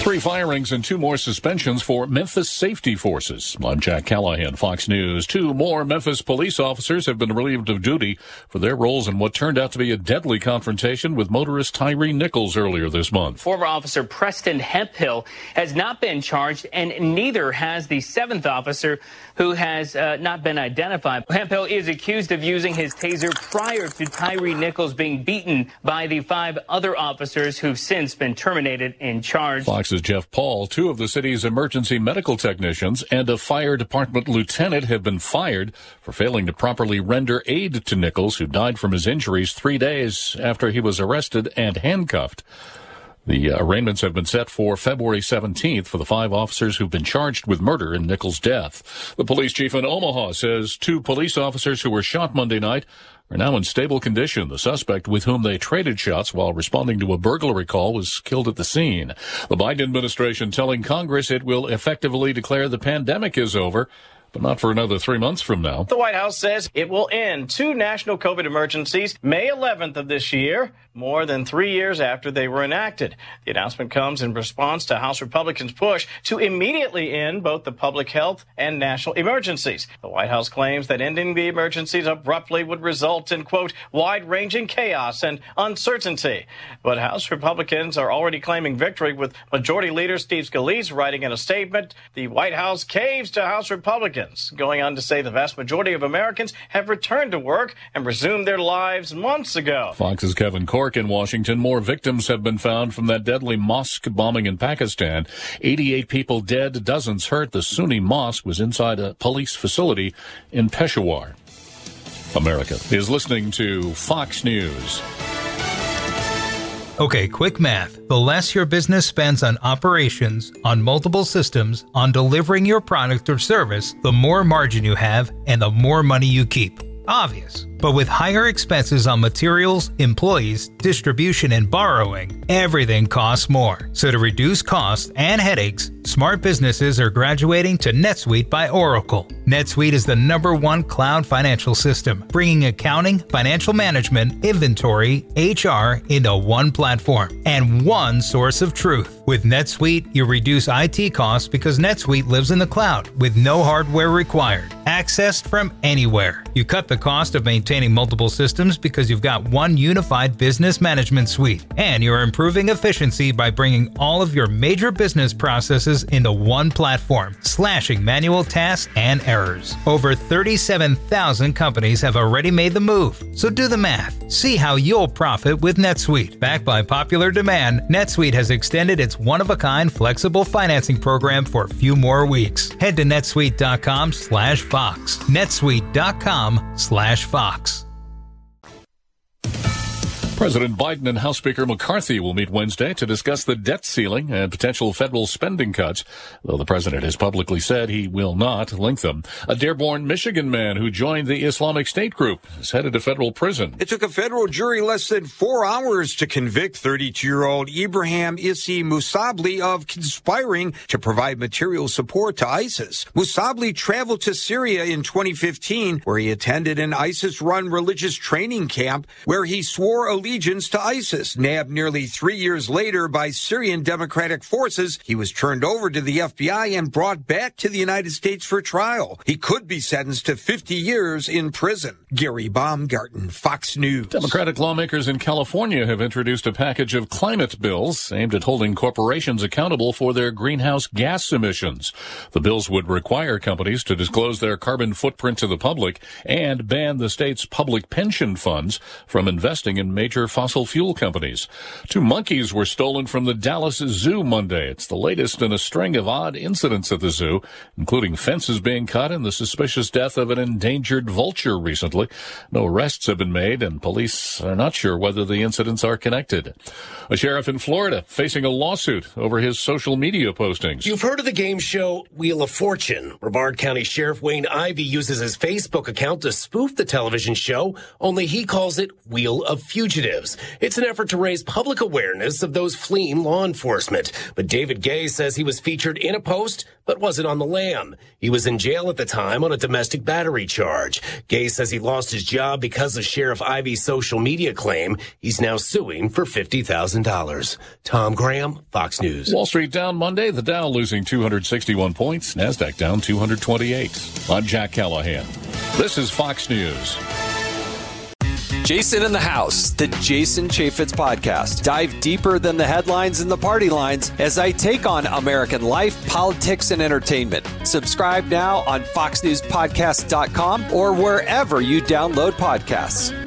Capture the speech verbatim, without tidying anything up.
Three firings and two more suspensions for Memphis safety forces. I'm Jack Callahan, Fox News. Two more Memphis police officers have been relieved of duty for their roles in what turned out to be a deadly confrontation with motorist Tyree Nichols earlier this month. Former officer Preston Hemphill has not been charged, and neither has the seventh officer, who has uh, not been identified. Hemphill is accused of using his taser prior to Tyree Nichols being beaten by the five other officers who've since been terminated in charge. Fox's Jeff Paul, two of the city's emergency medical technicians and a fire department lieutenant have been fired for failing to properly render aid to Nichols, who died from his injuries three days after he was arrested and handcuffed. The uh, arraignments have been set for February seventeenth for the five officers who've been charged with murder in Nichols' death. The police chief in Omaha says two police officers who were shot Monday night are now in stable condition. The suspect with whom they traded shots while responding to a burglary call was killed at the scene. The Biden administration telling Congress it will effectively declare the pandemic is over, but not for another three months from now. The White House says it will end two national COVID emergencies May eleventh of this year, more than three years after they were enacted. The announcement comes in response to House Republicans' push to immediately end both the public health and national emergencies. The White House claims that ending the emergencies abruptly would result in, quote, wide-ranging chaos and uncertainty. But House Republicans are already claiming victory, with Majority Leader Steve Scalise writing in a statement, the White House caves to House Republicans, going on to say the vast majority of Americans have returned to work and resumed their lives months ago. Fox's Kevin Corke in Washington. More victims have been found from that deadly mosque bombing in Pakistan. eighty-eight people dead, dozens hurt. The Sunni mosque was inside a police facility in Peshawar. America is listening to Fox News. Okay, quick math. The less your business spends on operations, on multiple systems, on delivering your product or service, the more margin you have and the more money you keep. Obvious. But with higher expenses on materials, employees, distribution, and borrowing, everything costs more. So to reduce costs and headaches, smart businesses are graduating to NetSuite by Oracle. NetSuite is the number one cloud financial system, bringing accounting, financial management, inventory, H R into one platform and one source of truth. With NetSuite, you reduce I T costs because NetSuite lives in the cloud with no hardware required, accessed from anywhere. You cut the cost of maintaining multiple systems because you've got one unified business management suite, and you're improving efficiency by bringing all of your major business processes into one platform, slashing manual tasks and errors. Over thirty-seven thousand companies have already made the move, so do the math. See how you'll profit with NetSuite. Backed by popular demand, NetSuite has extended its one-of-a-kind flexible financing program for a few more weeks. Head to netsuite.com slash Fox. netsuite.com slash Fox. President Biden and House Speaker McCarthy will meet Wednesday to discuss the debt ceiling and potential federal spending cuts, though the president has publicly said he will not link them. A Dearborn, Michigan man who joined the Islamic State group is headed to federal prison. It took a federal jury less than four hours to convict thirty-two-year-old Ibrahim Issi Musabli of conspiring to provide material support to ISIS. Musabli traveled to Syria in twenty fifteen, where he attended an ISIS-run religious training camp where he swore allegiance allegiance to ISIS. Nabbed nearly three years later by Syrian Democratic forces, he was turned over to the F B I and brought back to the United States for trial. He could be sentenced to fifty years in prison. Gary Baumgarten, Fox News. Democratic lawmakers in California have introduced a package of climate bills aimed at holding corporations accountable for their greenhouse gas emissions. The bills would require companies to disclose their carbon footprint to the public and ban the state's public pension funds from investing in major fossil fuel companies. Two monkeys were stolen from the Dallas Zoo Monday. It's the latest in a string of odd incidents at the zoo, including fences being cut and the suspicious death of an endangered vulture recently. No arrests have been made, and police are not sure whether the incidents are connected. A sheriff in Florida facing a lawsuit over his social media postings. You've heard of the game show Wheel of Fortune. Brevard County Sheriff Wayne Ivey uses his Facebook account to spoof the television show, only he calls it Wheel of Fugitives. fugitives. It's an effort to raise public awareness of those fleeing law enforcement. But David Gay says he was featured in a post, but wasn't on the lam. He was in jail at the time on a domestic battery charge. Gay says he lost his job because of Sheriff Ivey's social media claim. He's now suing for fifty thousand dollars. Tom Graham, Fox News. Wall Street down Monday, the Dow losing two hundred sixty-one points, NASDAQ down two hundred twenty-eight. I'm Jack Callahan. This is Fox News. Jason in the House, the Jason Chaffetz podcast. Dive deeper than the headlines and the party lines as I take on American life, politics, and entertainment. Subscribe now on fox news podcast dot com or wherever you download podcasts.